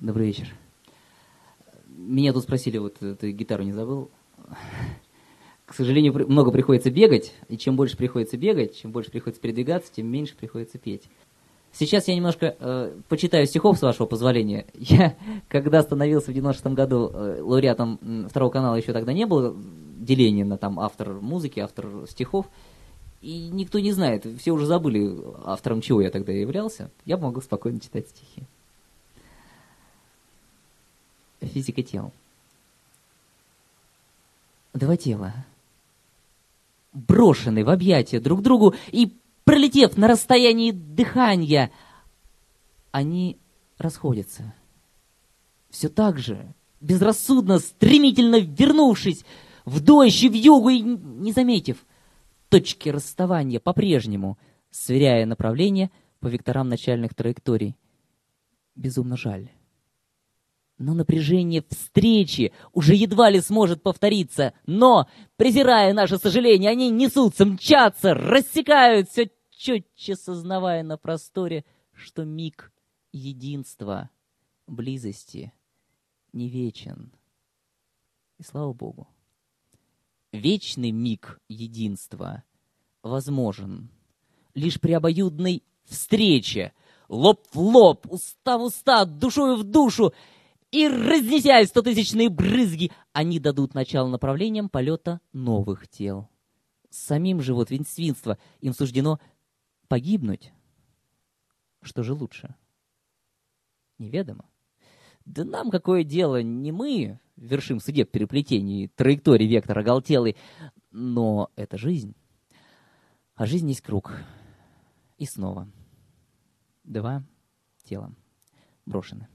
Добрый вечер. Меня тут спросили, вот ты гитару не забыл? К сожалению, много приходится бегать, и чем больше приходится бегать, чем больше приходится передвигаться, тем меньше приходится петь. Сейчас я немножко почитаю стихов, с вашего позволения. Я, когда становился в 96-м году лауреатом второго канала, еще тогда не было деления на там автор музыки, автор стихов, и никто не знает, все уже забыли, автором чего я тогда являлся. Я могу спокойно читать стихи. Физика тел. Два тела, брошены в объятия друг другу и, пролетев на расстоянии дыхания, они расходятся. Все так же, безрассудно, стремительно вернувшись в дождь и в югу и не заметив точки расставания по-прежнему, сверяя направление по векторам начальных траекторий. Безумно жаль. Но напряжение встречи уже едва ли сможет повториться. Но, презирая наше сожаление, они несутся, мчатся, рассекают, все четче сознавая на просторе, что миг единства, близости не вечен. И слава Богу, вечный миг единства возможен лишь при обоюдной встрече, лоб в лоб, уста в уста, душою в душу, и, разнесясь стотысячные брызги, они дадут начало направлениям полета новых тел. Самим же вот свинство им суждено погибнуть. Что же лучше? Неведомо. Да нам какое дело, не мы вершим судеб переплетений, траектории вектора оголтелый, но это жизнь. А жизнь есть круг. И снова. Два тела брошены.